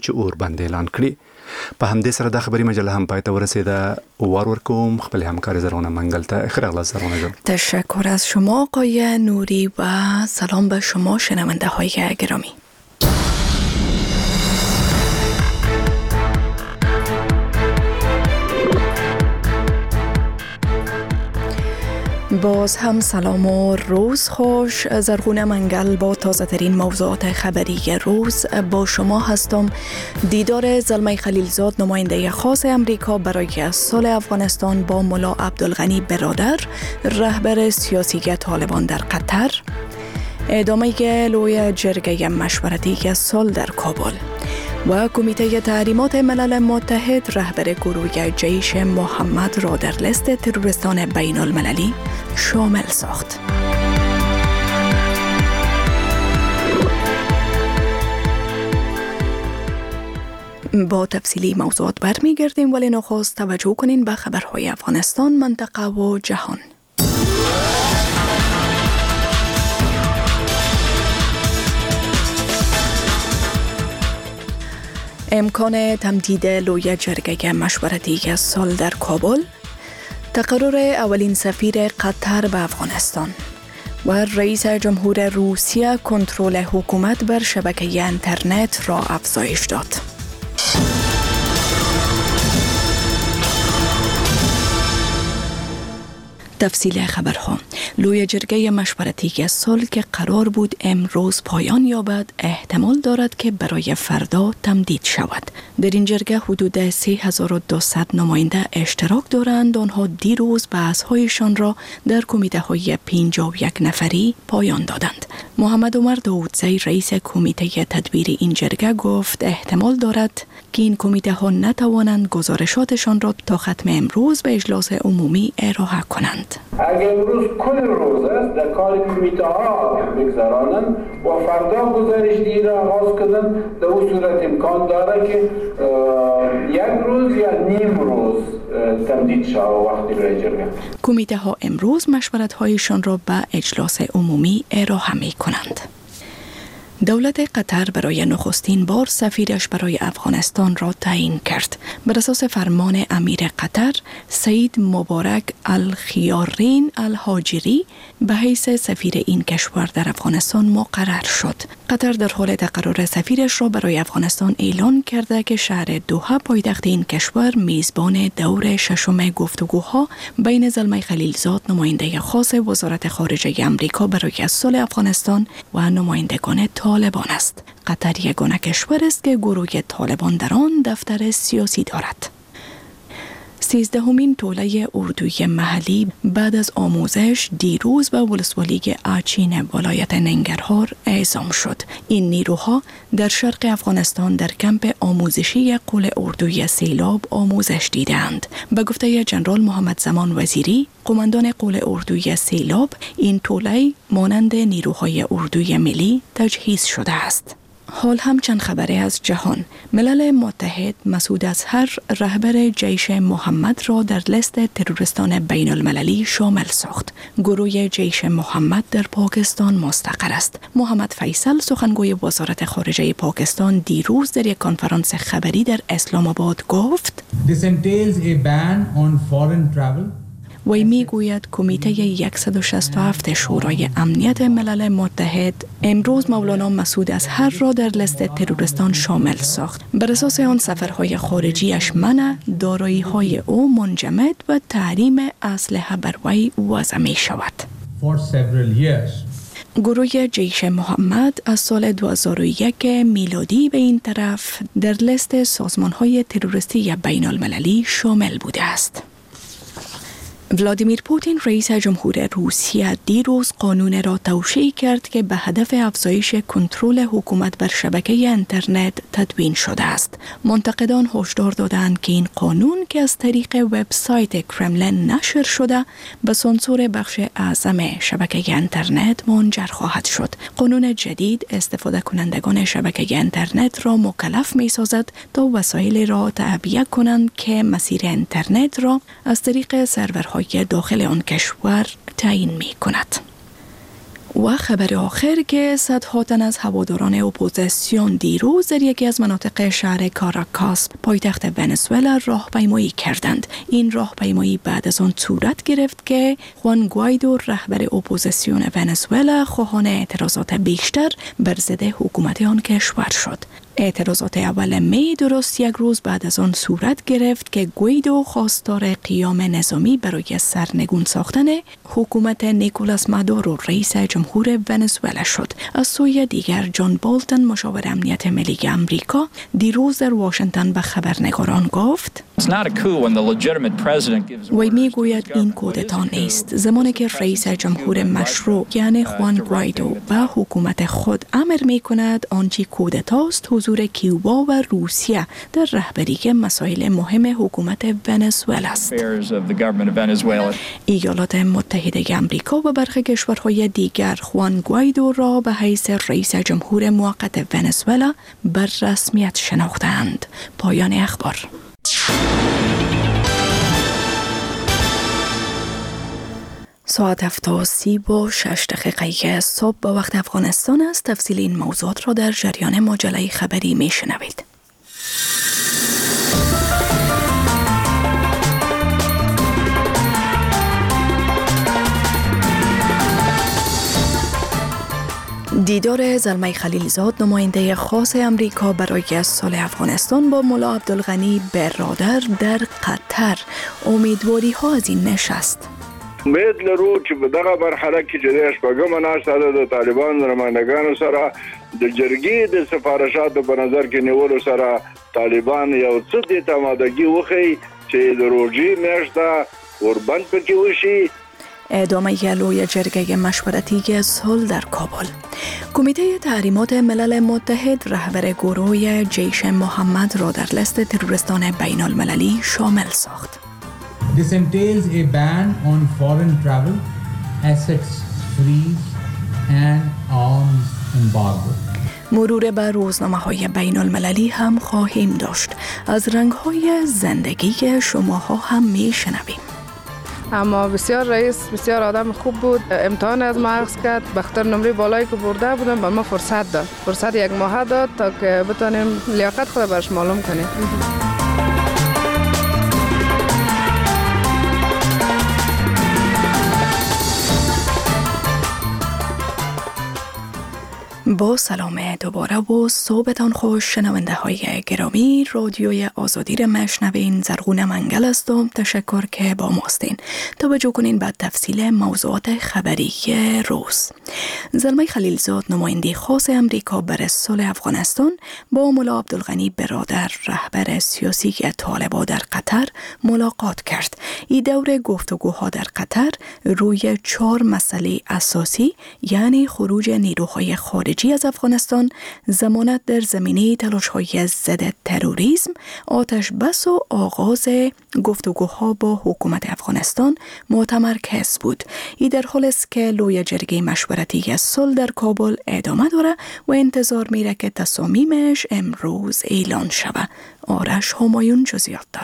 چې اوربند اعلان کړي. په همدې سره د خبري مجله هم پای ته ورسیده. ورکوم خپل همکار زرغونه منگل ته. خیرغلا زرغونه جان. تشکر از شما آقای نوری و سلام به شما شنونده های گرامی. باز هم سلام و روز خوش. زرغونه منگل با تازه ترین موضوعات خبری روز با شما هستم. دیدار زلمه خلیلزاد نماینده خاص امریکا برای صلح افغانستان با ملا عبدالغنی برادر رهبر سیاسی طالبان در قطر، ادامه لوی جرگه مشورتی صلح در کابل و کمیته تحریمات ملل متحد رهبر گروه جیش محمد را در لیست تروریستان بین المللی شامل ساخت. با تفصیلی موضوعات برمیگردیم، ولی نخست توجه کنین به خبرهای افغانستان، منطقه و جهان. امکان تمدید لوی جرگه مشورتی صلح در کابل، تقرر اولین سفیر قطر به افغانستان و رئیس جمهور روسیه کنترل حکومت بر شبکه اینترنت را افزایش داد. تفصیل خبرها. لوی جرگه مشورتی صلح که قرار بود امروز پایان یابد، احتمال دارد که برای فردا تمدید شود. در این جرگه حدود 3200 نماینده اشتراک دارند. آنها دیروز بحث‌هایشان را در کمیته‌های 51 نفری پایان دادند. محمد عمر داودزی رئیس کمیته تدبیر این جرگه گفت احتمال دارد که این کمیته ها نتوانند گزارشاتشان را تا ختم امروز به اجلاس عمومی ارائه کنند. اگر امروز کل روز است در کار کمیته ها بگذارانند و فردا گزارش دیگه را آغاز کنند، در اون صورت امکان داره که یک روز یا نیم روز تمدید شود وقتی برای جرگه. کمیته ها امروز مشورت هایشان را به اجلاس عمومی ارائه می کنند. دولت قطر برای نخستین بار سفیرش برای افغانستان را تعیین کرد. بر اساس فرمان امیر قطر سید مبارک الخیارین الهاجری به حیث سفیر این کشور در افغانستان مقرر شد. قطر در حال تقرر سفیرش را برای افغانستان اعلان کرده که شهر دوحه پایتخت این کشور میزبان دور ششم گفتگوها بین زلمه خلیلزاد نماینده خاص وزارت خارجه امریکا برای صلح افغانستان و نمایندگان طالبان است. قطر یگانه کشور است که گروه طالبان در آن دفتر سیاسی دارد. 13مین توله اردوی محلی بعد از آموزش دیروز به ولسوالی آچین ولایت ننگرهار اعزام شد. این نیروها در شرق افغانستان در کمپ آموزشی قول اردوی سیلاب آموزش دیدند. به گفته جنرال محمد زمان وزیری، قماندان قول اردوی سیلاب، این توله مانند نیروهای اردوی ملی تجهیز شده است. حال هم چند خبری از جهان. ملل متحد مسعود اظهر رهبر جیش محمد را در لیست تروریستان بین المللی شامل ساخت. گروه جیش محمد در پاکستان مستقر است. محمد فیصل سخنگوی وزارت خارجه پاکستان دیروز در یک کنفرانس خبری در اسلام آباد گفت This entails a ban on foreign travel. وی می گوید کمیته 167 شورای امنیت ملل متحد امروز مولانا مسعود اظهر را در لیست تروریستان شامل ساخت. بر اساس آن سفرهای خارجیش منع، دارایی‌های او منجمد و تحریم اسلحه بر وی وضع می شود. گروه جیش محمد از سال 2001 میلادی به این طرف در لیست سازمان‌های تروریستی بین المللی شامل بوده است. ولادیمیر پوتین رئیس جمهور روسیه دیروز قانون را توشیح کرد که به هدف افزایش کنترل حکومت بر شبکه اینترنت تدوین شده است. منتقدان هشدار دادند که این قانون که از طریق وبسایت کرملین نشر شده به سانسور بخش اعظم شبکه اینترنت منجر خواهد شد. قانون جدید استفاده کنندگان شبکه اینترنت را مکلف می سازد تا وسایل را تعبیه کنند که مسیر اینترنت را از طریق سرورهای داخل آن کشور تعیین می کند. و خبر آخر که صدها تن از هواداران اپوزیسیون دیروز در یکی از مناطق شهر کاراکاس پایتخت ونزوئلا راهپیمایی کردند. این راهپیمایی بعد از آن صورت گرفت که خوان گوایدو رهبر اپوزیسیون ونزوئلا خواهان اعتراضات بیشتر بر ضد حکومت آن کشور شد. اعتراضات اول می درست یک روز بعد از آن صورت گرفت که گویدو خواستار قیام نظامی برای سرنگون ساختن حکومت نیکولاس مادورو رئیس جمهور ونزوئلا شد. از سوی دیگر جان بولتن مشاور امنیت ملی آمریکا دیروز در واشنگتن به خبرنگاران گفت وی میگوید این کودتا نیست. زمانی که رئیس جمهور مشروع یعنی خوان گوایدو به حکومت خود امر می کند آنچه کودتاست حضور کیوبا و روسیه در رهبری مسائل مهم حکومت ونزوئلا است. ایالات متحده آمریکا و برخی کشورهای دیگر خوان گوایدو را به حیث رئیس جمهور موقت ونزوئلا بر رسمیت شناختند. پایان اخبار. ساعت 7:36 صبح به وقت افغانستان است. تفصیل این موضوعات را در جریان مجله خبری می شنوید. دیدار زلمه خلیلزاد نماینده خاص امریکا برای صلح افغانستان با ملا عبدالغنی برادر در قطر. امیدواری ها از این نشست. امید لرو چې په دغه مرحله کې چې د شپږمه ناسته د طالبان نمائندګانو سره د جرګې د سفارشاتو په نظر کې نیولو سره طالبان یو څه د تمادګي وخی چې د روزي میاشته قربان پکې وشي. ادامه لوی جرگه مشورتی صلح در کابل. کمیته تحریمات ملل متحد رهبر گروه جیش محمد را در لیست تروریستان بین المللی شامل ساخت. This entails a ban on foreign travel, assets freeze and arms embargo. مرور بر روزنامه‌های بین المللی هم خواهیم داشت. از رنگ‌های زندگی شماها هم می‌شنویم. اما بسیار رئیس بسیار آدم خوب بود. امتحان از ما اخذ کرد. بختر نمره بالایی که برده بودم به ما فرصت داد. فرصت 1 ماه داد تا که بتونیم لیاقت خود برش معلوم کنیم. با سلام دوباره و صبحتان خوش شنونده های گرامی. رادیوی آزادی را مشنوین. زرغون منگل هستم. تشکر که با ماستین. توجه کنین بعد تفصیل موضوعات خبری روز. زلمه خلیلزاد نماینده خاص امریکا برای صلح افغانستان با ملا عبدالغنی برادر رهبر سیاسی طالبان در قطر ملاقات کرد. این دور گفتگوها در قطر روی 4 مسئله اساسی یعنی خروج نیروهای خارجی از افغانستان، ضمانت در زمینه تلاش‌های ضد تروریسم، آتش بس و آغاز گفتگوها با حکومت افغانستان متمرکز بود. این در حال است که لوی جرگه مشورتی صلح در کابل ادامه داره و انتظار میره که تصامیمش امروز اعلان شود. آرش همایون جزئیات داره.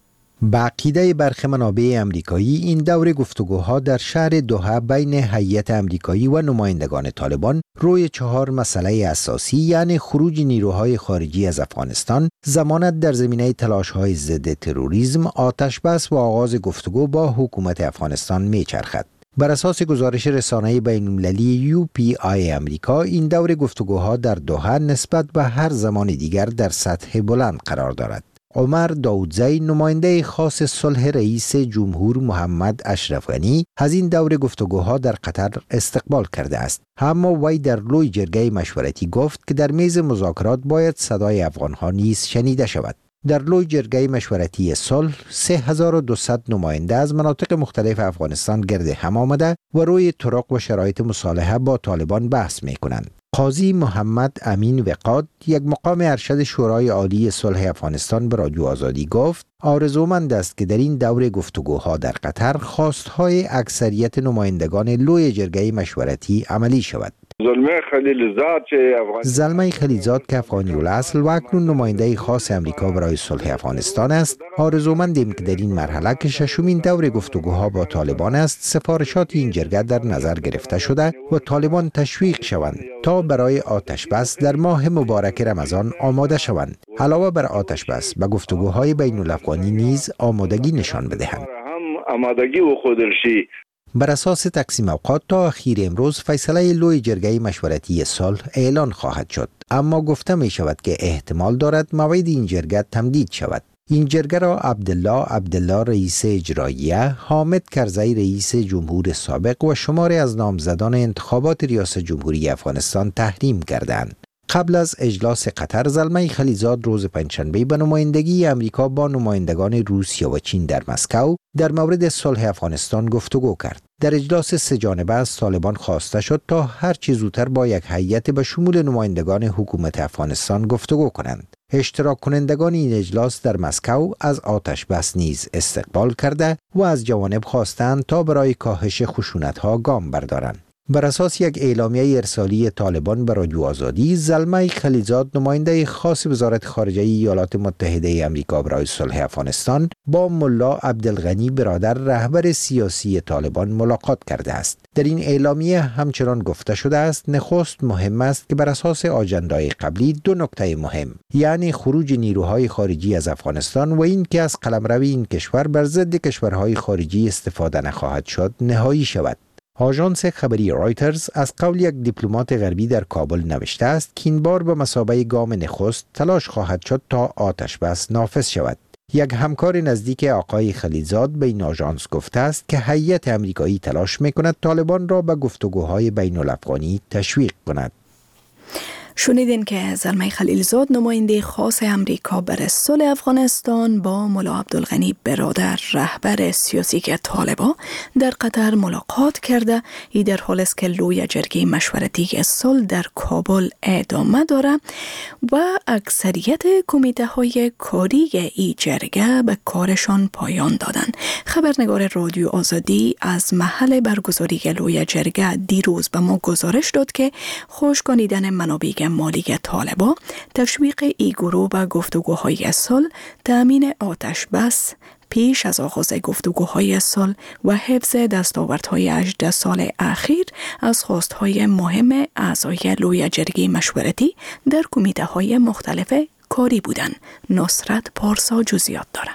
به عقیده برخی منابع امریکایی این دور گفتگوها در شهر دوحه بین هیئت امریکایی و نمایندگان طالبان روی 4 مسئله اساسی یعنی خروج نیروهای خارجی از افغانستان، ضمانت در زمینه تلاش‌های ضد تروریسم، آتش بس و آغاز گفتگو با حکومت افغانستان میچرخد. بر اساس گزارش رسانه بین‌المللی UPI امریکا، این دور گفتگوها در دوحه نسبت به هر زمان دیگر در سطح بلند قرار دارد. عمر داودزی نماینده خاص صلح رئیس جمهور محمد اشرف غنی از این دور گفتگوها در قطر استقبال کرده است. اما وی در لوی جرگه مشورتی گفت که در میز مذاکرات باید صدای افغانها نیز شنیده شود. در لوی جرگه مشورتی صلح 3200 نماینده از مناطق مختلف افغانستان گرد هم آمده و روی طرق و شرایط مصالحه با طالبان بحث می کنند. قاضی محمد امین وقاد، یک مقام ارشد شورای عالی صلح افغانستان، به رادیو آزادی گفت آرزومند است که در این دور گفتگوها در قطر خواستهای اکثریت نمایندگان لوی جرگه مشورتی عملی شود. زلمه خلیلزاد که افغانی الاصل و اکنون نماینده خاص امریکا برای صلح افغانستان است، آرزومندیم که در این مرحله که ششمین دور گفتگوها با طالبان است، سفارشات این جرگه در نظر گرفته شده و طالبان تشویق شوند تا برای آتش بس در ماه مبارک رمضان آماده شوند. علاوه بر آتش بس به گفتگوهای بین الافغانی نیز آمادگی نشان بدهند. بر اساس تقسیم اوقات تا اخیر امروز فیصله لوی جرگه مشورتی صلح اعلان خواهد شد، اما گفته می شود که احتمال دارد موعد این جرگه تمدید شود. این جرگه را عبدالله رئیس اجراییه، حامد کرزی رئیس جمهور سابق و شماری از نامزدان انتخابات ریاست جمهوری افغانستان تحریم کردند. قبل از اجلاس قطر، زلمه خلیلزاد روز پنجشنبه به نمایندگی امریکا با نمایندگان روسیه و چین در مسکو در مورد صلح افغانستان گفتگو کرد. در اجلاس سه جانبه از طالبان خواسته شد تا هر چه زودتر با یک هیئت به شمول نمایندگان حکومت افغانستان گفتگو کنند. اشتراک کنندگان این اجلاس در مسکو از آتش بس نیز استقبال کرده و از جوانب خواستند تا برای کاهش خشونت‌ها گام بردارند. بر اساس یک اعلامیه ارسالی طالبان به رادیو آزادی، زلمه خلیلزاد نماینده خاص وزارت خارجه ایالات متحده آمریکا برای صلح افغانستان با ملا عبدالغنی برادر رهبر سیاسی طالبان ملاقات کرده است. در این اعلامیه همچنان گفته شده است نخست مهم است که بر اساس آجندای قبلی دو نکته مهم، یعنی خروج نیروهای خارجی از افغانستان و این که از قلمروی این کشور بر ضد کشورهای خارجی استفاده نخواهد شد، نهایی شود. آژانس خبری رایترز از قول یک دیپلمات غربی در کابل نوشته است که این بار به مثابه گام نخست تلاش خواهد شد تا آتش بس نافذ شود. یک همکار نزدیک آقای خلیلزاد به این آژانس گفته است که هیئت امریکایی تلاش می‌کند طالبان را به گفتگوهای بین الافغانی تشویق کند. شنیدین که زلمه خلیلزاد نماینده خاص امریکا برای صلح افغانستان با ملا عبدالغنی برادر رهبر سیاسی که طالبان در قطر ملاقات کرده. ای در حال است که لوی جرگه مشورتی صلح در کابل ادامه داره و اکثریت کمیته های کاری ای جرگه به کارشان پایان دادن. خبرنگار رادیو آزادی از محل برگزاری لوی جرگه دیروز به ما گزارش داد که خوشگانیدن منابع مالی طالبان، تشویق ای گروه به گفتگوهای صلح، تأمین آتش بس پیش از آغاز گفتگوهای صلح و حفظ دستاوردهای 18 سال اخیر از خواستهای مهم اعضای لوی جرگه مشورتی در کمیته‌های مختلف کاری بودند. نصرت پارسا جزئیات داره.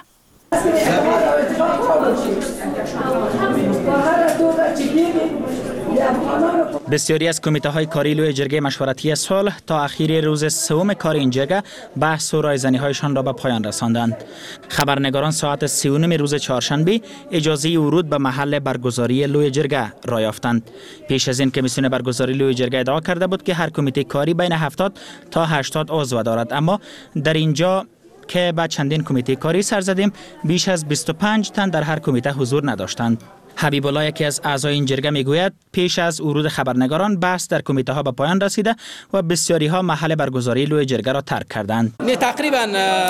بسیاری از کمیته‌های کاری لوی جرگه مشورتی صلح تا اخیر روز سوم کار این جرگه بحث و رایزنی‌هایشان را به پایان رساندند. خبرنگاران ساعت 39 روز چهارشنبه اجازه ورود به محل برگزاری لوی جرگه را یافتند. پیش از این کمیسیون برگزاری لوی جرگه ادعا کرده بود که هر کمیته کاری بین 70 تا 80 عضو دارد، اما در اینجا که با چندین کمیته کاری سر زدیم بیش از 25 تن در هر کمیته حضور نداشتند. حبیب الله یکی از اعضای این جرگه میگوید پیش از ورود خبرنگاران بحث در کمیته ها به پایان رسیده و بسیاری ها محل برگزاری لوی جرگه را ترک کردند. تقریبا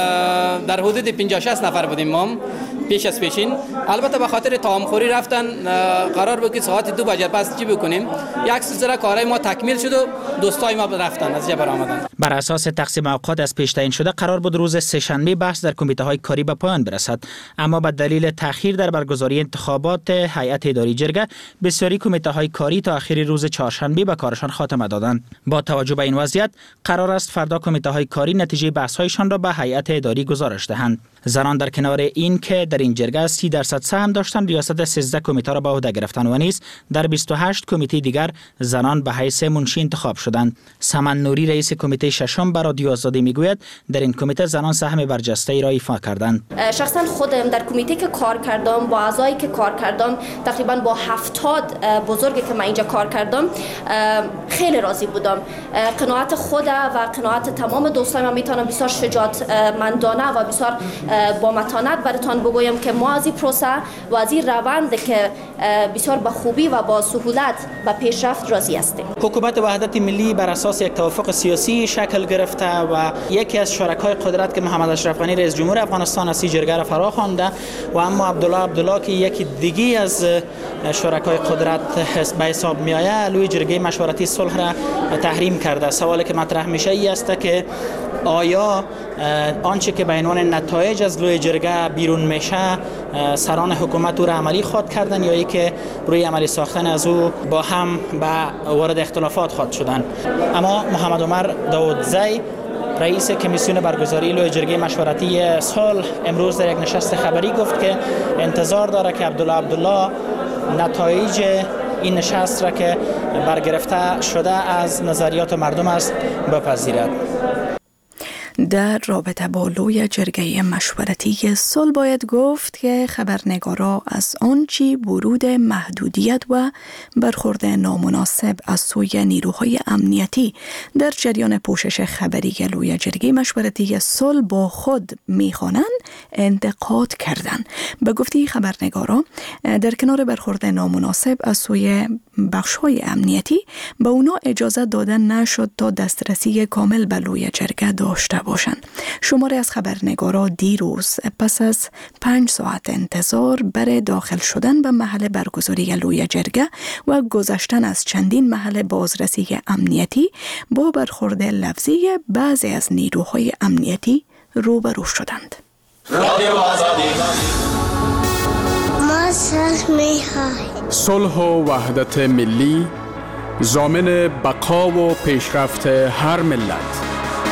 در حدود 50-60 نفر بودیم ما پیش از پیشین. البته به خاطر طعامخوری رفتن، قرار بود که ساعت 2 بجه پس چی بکنیم، یک سلسله کارهای ما تکمیل شد و دوستای ما رفتن از جبر آمدن. بر اساس تقسیم اوقات از پیش تعیین شده قرار بود روز سه‌شنبه بحث در کمیته های کاری به پایان برسد، اما به دلیل تأخیر در برگزاری انتخابات هیئت اداری جرگه بسیاری کمیته های کاری تا اخیر روز چهارشنبه به کارشان خاتمه دادند. با توجه به این وضعیت قرار است فردا کمیته های کاری نتیجه بحث هایشان را به هیئت اداری گزارش دهند. زنان در کنار این که در این جرگه 30% سهم داشتند، ریاست 13 کمیته را به عهده گرفتند و نیز در 28 کمیته دیگر زنان به حیث منشی انتخاب شدند. سمن نوری رئیس کمیته ششم به رادیو آزادی میگوید در این کمیته زنان سهم برجسته ای را ایفا کردند. شخصا خودم در کمیته که کار کردم با اعضایی که کار کردم، تقریبا با 70 بزرگی که من اینجا کار کردم خیلی راضی بودم. قناعت خود و قناعت تمام دوستای من میتونم بسیار شجاعتمندانه و بسیار با متانت براتون بگویم که ما از این پروسه و از این روند که بسیار با خوبی و با سهولت به پیشرفت راضی هستیم. حکومت وحدت ملی بر اساس یک توافق سیاسی شکل گرفته و یکی از شرکای قدرت که محمد اشرف غنی رئیس جمهور افغانستان است جرگه را فرا خوانده و اما عبدالله که یکی دیگه از از شرکای قدرت به حساب می آید لوی جرگه مشورتی صلح را تحریم کرده. سوالی که مطرح میشه ای است که آیا آنچه که به عنوان نتایج از لوی جرگه بیرون میشه سران حکومت او را عملی خواهد کردن یا ای که روی عملی ساختن از او با هم به وارد اختلافات خواهد شدن. اما محمد عمر داودزی رئیس کمیسیون برگزاری لوی جرگه مشورتی صلح امروز در یک نشست خبری گفت که انتظار داره که عبدالله نتایج این نشست را که برگرفته شده از نظریات مردم است بپذیرد. در رابطه با لوی جرگه مشورتی صلح باید گفت که خبرنگارا از آنچه ورود محدودیت و برخورد نامناسب از سوی نیروهای امنیتی در جریان پوشش خبری لوی جرگه مشورتی صلح با خود میخوانند انتقاد کردند. به گفته خبرنگارا در کنار برخورد نامناسب از سوی بخش‌های امنیتی به اونا اجازه دادن نشد تا دسترسی کامل به لوی جرگه داشته باشند. شماری از خبرنگارا دیروز پس از 5 ساعت انتظار برای داخل شدن به محل برگزاری لوی جرگه و گذشتن از چندین محل بازرسی امنیتی با برخورد لفظی بعضی از نیروهای امنیتی روبرو شدند. صلح و وحدت ملی ضامن بقا و پیشرفت هر ملت.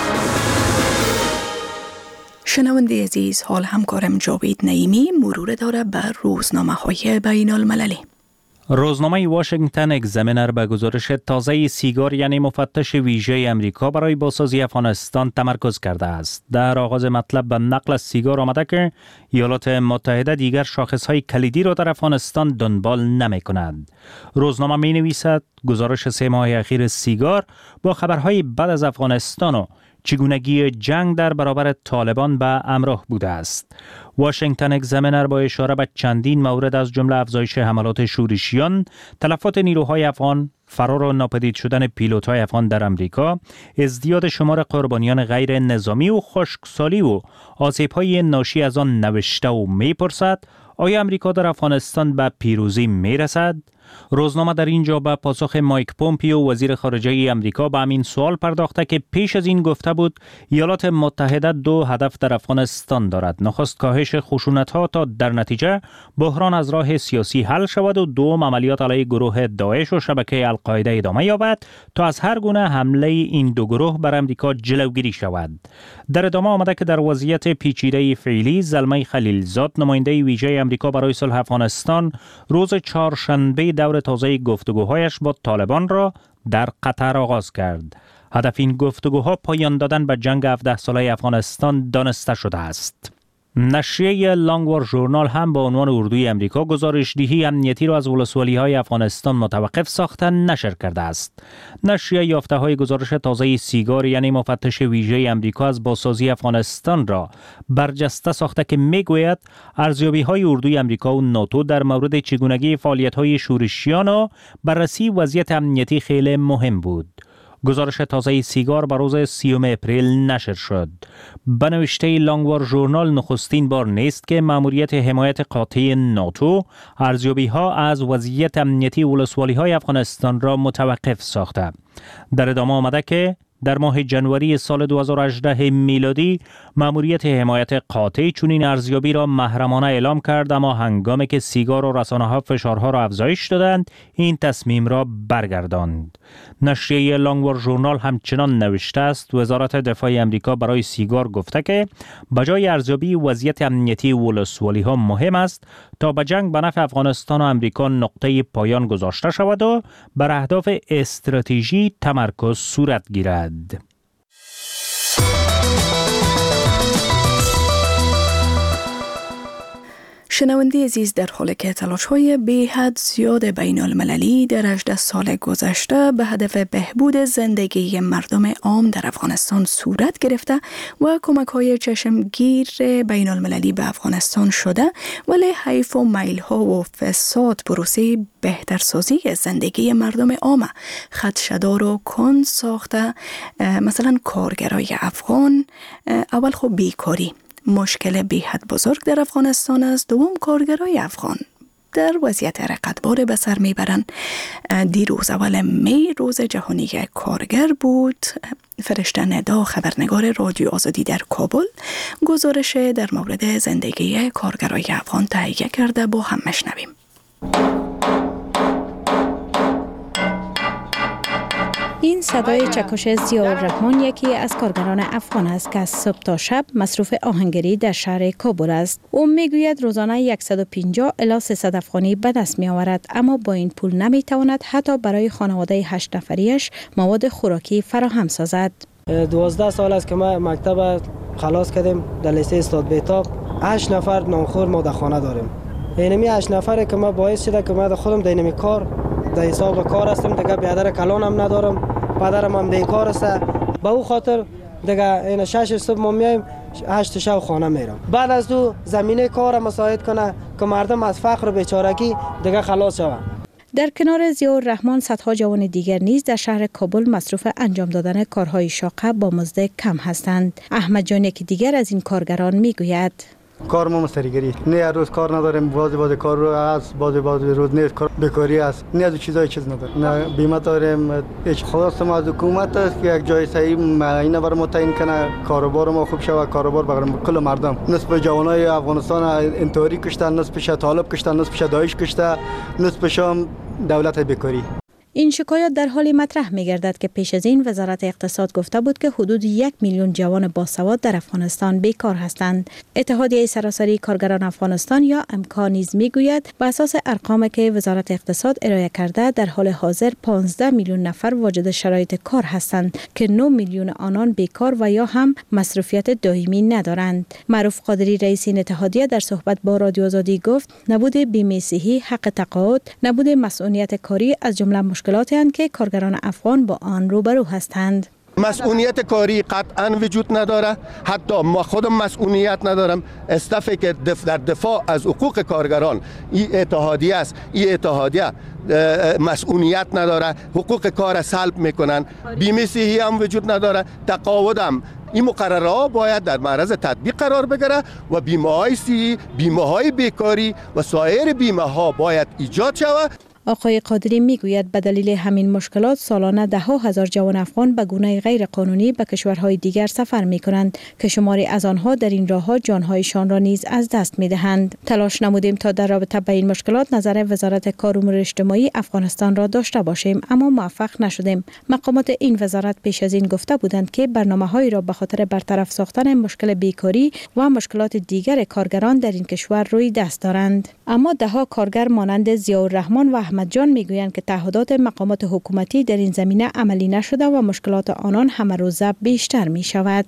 شنونده عزیز، حال همکارم جاوید نعیمی مرور داره بر روزنامه‌های بین المللی. روزنامه واشنگتن اگزامینر به گزارش تازه سیگار یعنی مفتش ویژه امریکا برای بازسازی افغانستان تمرکز کرده است. در آغاز مطلب به نقل از سیگار آمده که ایالات متحده دیگر شاخصهای کلیدی را در افغانستان دنبال نمی کند. روزنامه می نویسد گزارش 3 ماه اخیر سیگار با خبرهای بد از افغانستان و چگونگی جنگ در برابر طالبان به همراه بوده است. واشنگتن اگزامینر با اشاره به چندین مورد از جمله افزایش حملات شورشیان، تلفات نیروهای افغان، فرار و ناپدید شدن پیلوت‌های افغان در امریکا، ازدیاد شمار قربانیان غیر نظامی و خشکسالی و آسیب‌های ناشی از آن نوشته و می‌پرسد آیا امریکا در افغانستان به پیروزی می‌رسد؟ روزنامه در اینجا به پاسخ مایک پومپیو وزیر خارجه امریکا به همین سوال پرداخته که پیش از این گفته بود ایالات متحده 2 هدف در افغانستان دارد. نخست کاهش خشونت‌ها تا در نتیجه بحران از راه سیاسی حل شود و دوم عملیات علیه گروه داعش و شبکه القاعده ادامه یابد تا از هر گونه حمله این دو گروه بر امریکا جلوگیری شود. در ادامه آمده که در وضعیت پیچیده فعلی زلمه خلیلزاد نماینده ویژه امریکا برای صلح افغانستان روز چهارشنبه دور تازه گفتگوهایش با طالبان را در قطر آغاز کرد. هدف این گفتگوها پایان دادن به جنگ 17 ساله افغانستان دانسته شده است. نشریه لانگوار ژورنال هم با عنوان اردوی امریکا گزارش‌دهی امنیتی را از ولسوالی‌های افغانستان متوقف ساخته نشر کرده است. نشریه یافته‌های گزارش تازه سیگار یعنی مفتش ویژه امریکا از بازسازی افغانستان را برجسته ساخته که میگوید ارزیابی‌های اردوی امریکا و ناتو در مورد چگونگی فعالیت‌های شورشیان و بررسی وضعیت امنیتی خیلی مهم بود. گزارش تازه سیگار بر روز 30 اپریل نشر شد. به نوشته لانگوار ژورنال نخستین بار نیست که مأموریت حمایت قاطع ناتو ارزیابی‌ها از وضعیت امنیتی ولسوالی‌های افغانستان را متوقف ساخته. در ادامه آمده که در ماه جنوری سال 2018 میلادی مأموریت حمایت قاطع چنین ارزیابی را محرمانه اعلام کرد، اما هنگامی که سیگار و رسانه‌ها فشارها را افزایش دادند این تصمیم را برگرداند. نشریه لانگوار ژورنال همچنان نوشته است وزارت دفاع امریکا برای سیگار گفته که بجای ارزیابی وضعیت امنیتی ولسوالی‌ها مهم است تا به جنگ به نفع افغانستان و امریکا نقطه پایان گذاشته شود و بر اهداف استراتژی تمرکز صورت گیرد. شنونده عزیز، در حالی که تلاش‌های بی‌حد زیاد بین المللی در 18 سال گذشته به هدف بهبود زندگی مردم عام در افغانستان صورت گرفته و کمک‌های چشمگیر بین المللی به افغانستان شده، ولی حیف و میل‌ها و فساد پروسه بهترسازی زندگی مردم عام خدشه‌دار و کند ساخته. مثلا کارگرای افغان اول بیکاری مشکل بی‌حد بزرگ در افغانستان است. دوم کارگرای افغان در وضعیت رقتبار به سر میبرند. دیروز اول می روز جهانی کارگر بود. فرشته ندا خبرنگار رادیو آزادی در کابل گزارش در مورد زندگی کارگرای افغان تهیه کرده، با هم مشنویم. این صدای چکش ضیاءالرحمن یکی از کارگران افغان است که از صبح تا شب مصروف آهنگری در شهر کابل است. او میگوید روزانه 150 الی 300 افغانی به دست می آورد، اما با این پول نمی تواند حتی برای خانواده 8 نفریش مواد خوراکی فراهم سازد. 12 سال است که ما مکتب خلاص کردیم در لیسه استاد بهتاب. 8 نفر نامخور ما در خانه داریم. اینمی 8 نفره که ما باعث شده که ما در خودم در اینمی کار در حساب کار هستم. دیگه بیادر کلانم ندارم، پدرم هم بیکار است. با او خاطر دیگه این 6 صبح ما میایم 8 شب خانه میرم. بعد از دو زمینه کار مساعد کنه که مردم از فقر و بیچارگی دیگه خلاص شوند. در کنار ضیاءالرحمن صدها جوان دیگر نیز در شهر کابل مصروف انجام دادن کارهای شاقه با مزد کم هستند. احمد جان یکی دیگر از این کارگران میگوید کار ما مستریگری نه، روز کار نداریم، بعضی کار رو از بعضی روز نیست، کار بیکاری است، نه از چیزای چیز نداریم، نه بیمه داریم. هیچ خواست ما از حکومت است که یک جای صحیح معینه بر ما تعیین کنه، کاروبار ما خوب شود، کاروبار برای کل مردم. نصف جوانای افغانستان انتحاری کشتن، نصفش طالب کشتن، نصفش داعش کشته، نصفش هم دولت بیکاری. این شکایات در حالی مطرح می گردد که پیش از این وزارت اقتصاد گفته بود که حدود 1 میلیون جوان باسواد در افغانستان بیکار هستند. اتحادیه سراسری کارگران افغانستان یا امکا نیز می گوید بر اساس ارقامی که وزارت اقتصاد ارائه کرده در حال حاضر 15 میلیون نفر واجد شرایط کار هستند که 9 میلیون آنان بیکار و یا هم مصروفیت دائمی ندارند. معروف قادری رئیس این اتحادیه در صحبت با رادیو آزادی گفت نبود بیمه صحی، حق تقاعد، نبود مسئولیت کاری از جمله مشکلاتی هستند که کارگران افغان با آن روبرو هستند. مسئولیت کاری قطعا وجود نداره، حتی ما خودم مسئولیت ندارم. استافی که در دفاع از حقوق کارگران این اتحادیه است، این اتحادیه مسئولیت نداره، حقوق کار سلب میکنن، بیمه صحی هم وجود نداره، تقاعد هم. این مقررها باید در معرض تطبیق قرار بگیره و بیمه‌های صحی، بیمه‌های بیکاری و سایر بیمه‌ها باید ایجاد شود. آقای قادری میگوید به دلیل همین مشکلات سالانه 10,000 جوان افغان به گونه غیر قانونی به کشورهای دیگر سفر می کنند که شماری از آنها در این راهها جانهایشان را نیز از دست می دهند. تلاش نمودیم تا در رابطه با این مشکلات نظر وزارت کار و امور اجتماعی افغانستان را داشته باشیم، اما موفق نشدیم. مقامات این وزارت پیش از این گفته بودند که برنامه‌هایی را به خاطر برطرف ساختن مشکل بیکاری و مشکلات دیگر کارگران در این کشور روی دست دارند. اما ده‌ها کارگر مانند ضیاءالرحمن و احمد جان میگویند که تعهدات مقامات حکومتی در این زمینه عملی نشده و مشکلات آنان همه روزه بیشتر می شود.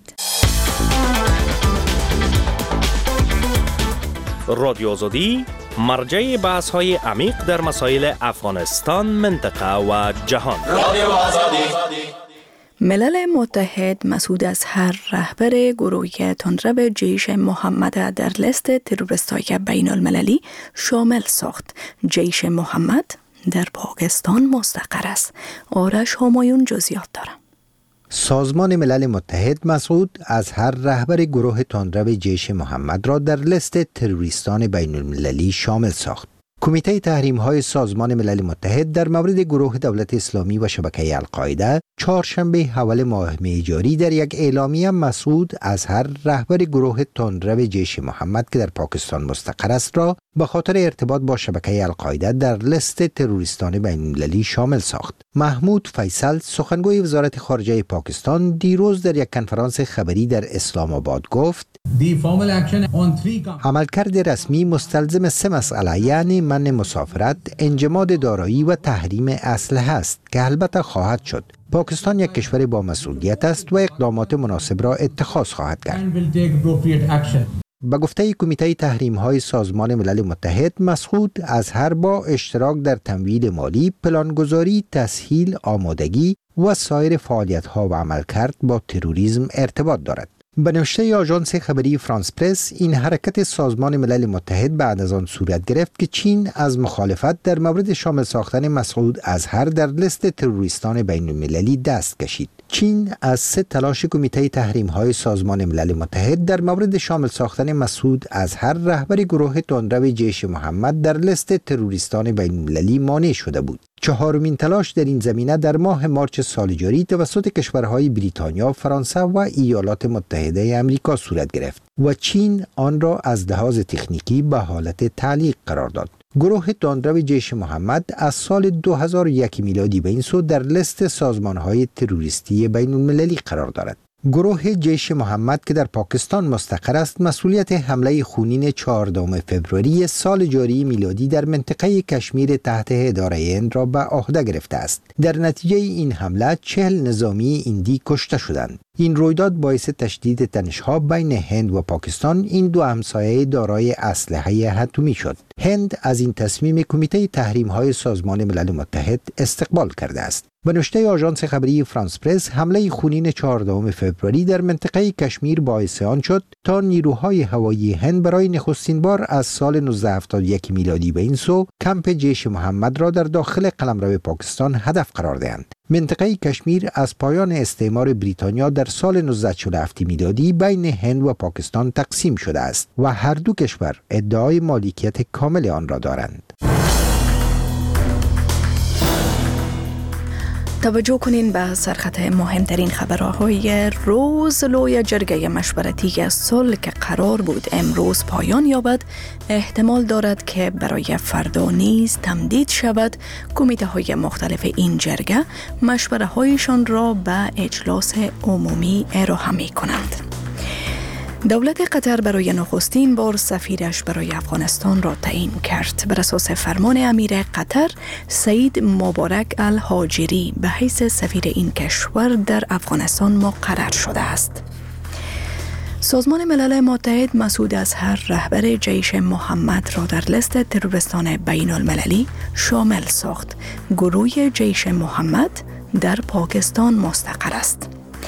رادیو آزادی مرجع بحث‌های عمیق در مسائل افغانستان، منطقه و جهان. رادیو آزادی. ملل متحد مسعود اظهر رهبر گروه تندرو جیش محمد در لیست تروریست‌های بین المللی شامل ساخت. جیش محمد در پاکستان مستقر است. آرش همایون جزئیات دارد. سازمان ملل متحد مسعود اظهر رهبر گروه تندرو جیش محمد را در لیست تروریستان بین المللی شامل ساخت. کمیته تحریم‌های سازمان ملل متحد در مورد گروه دولت اسلامی و شبکه القاعده چهارشنبه اول ماه می جاری در یک اعلامیه مسعود اظهر رهبر گروه تندرو جیش محمد که در پاکستان مستقر است را به خاطر ارتباط با شبکه القاعده در لیست تروریستان بین المللی شامل ساخت. محمود فیصل سخنگوی وزارت خارجه پاکستان دیروز در یک کنفرانس خبری در اسلام آباد گفت عملکرد رسمی مستلزم 3 مسئله یعنی منع مسافرت، انجماد دارایی و تحریم اسلحه است که البته خواهد شد. پاکستان یک کشور با مسئولیت است و اقدامات مناسب را اتخاذ خواهد کرد. به گفته کمیته تحریم‌های سازمان ملل متحد مسعود اظهر با اشتراک در تمویل مالی، پلانگذاری، تسهیل، آمادگی و سایر فعالیت‌ها و عملکرد با تروریسم ارتباط دارد. به نوشته آژانس خبری فرانس پرس، این حرکت سازمان ملل متحد بعد از آن صورت گرفت که چین از مخالفت در مورد شامل ساختن مسعود اظهر در لیست تروریستان بین المللی دست کشید. چین از 3 تلاش کمیته تحریم‌های سازمان ملل متحد در مورد شامل ساختن مسعود اظهر رهبر گروه تندرو جیش محمد در لیست تروریستان بین المللی مانع شده بود. 4مین تلاش در این زمینه در ماه مارچ سال جاری توسط کشورهای بریتانیا، فرانسه و ایالات متحده آمریکا صورت گرفت و چین آن را از لحاظ تکنیکی به حالت تعلیق قرار داد. گروه تندرو جیش محمد از سال 2001 میلادی به این سو در لیست سازمانهای تروریستی بین المللی قرار دارد. گروه جیش محمد که در پاکستان مستقر است، مسئولیت حمله خونین 14 فوریه سال جاری میلادی در منطقه کشمیر تحت اداره هند را به عهده گرفته است. در نتیجه این حمله 40 نظامی هندی کشته شدند. این رویداد باعث تشدید تنش‌ها بین هند و پاکستان، این دو همسایه دارای اسلحه اتمی شد. هند از این تصمیم کمیته تحریم‌های سازمان ملل متحد استقبال کرده است. به نوشته آژانس خبری فرانس پرس، حمله خونین 14 فوریه در منطقه کشمیر باعث آن شد تا نیروهای هوایی هند برای نخستین بار از سال 1971 میلادی به این سو کمپ جیش محمد را در داخل قلمرو پاکستان هدف قرار دهند. منطقه کشمیر از پایان استعمار بریتانیا در سال 1947 میلادی بین هند و پاکستان تقسیم شده است و هر دو کشور ادعای مالکیت کامل آن را دارند. توجه کنین به سرخط مهمترین خبرهای روز. لوی جرگه مشورتی صلح که قرار بود امروز پایان یابد، احتمال دارد که برای فردا نیز تمدید شود. کمیته های مختلف این جرگه مشوره هایشان را به اجلاس عمومی ارائه می کنند. دولت قطر برای نخستین بار سفیرش برای افغانستان را تعیین کرد. بر اساس فرمان امیر قطر، سعید مبارک الهاجری به حیث سفیر این کشور در افغانستان مقرر شده است. سازمان ملل متحد مسعود اظهر رهبر جیش محمد را در لیست تروریستان بین المللی شامل ساخت. گروه جیش محمد در پاکستان مستقر است.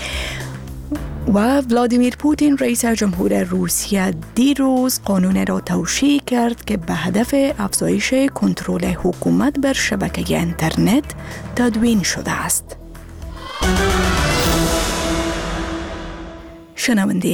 و ولادیمیر پوتین رئیس جمهور روسیه دیروز قانون را توشیح کرد که به هدف افزایش کنترل حکومت بر شبکه اینترنت تدوین شده است. شنونده